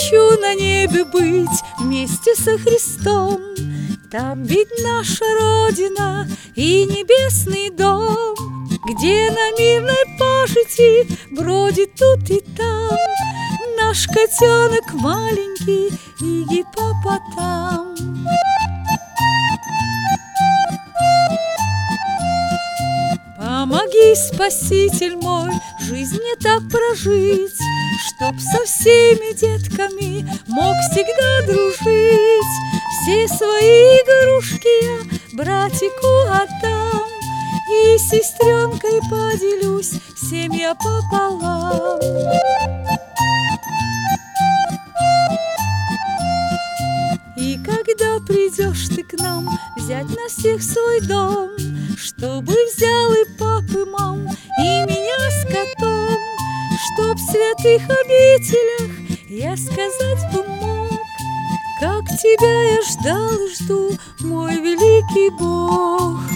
хочу на небе быть вместе со Христом. Там ведь наша Родина и небесный дом, где на мирной пажити бродит тут и там наш котенок маленький и гиппопотам. Помоги, Спаситель мой, жизнь не так прожить, чтоб со всеми детками мог всегда дружить. Все свои игрушки я братику отдам, и с сестренкой поделюсь всем я пополам. И когда придешь ты к нам взять нас всех в свой дом, чтобы взял и папы, мам, и меня с котом, чтоб в святых обителях я сказать бы мог, как тебя я ждал и жду, мой великий Бог.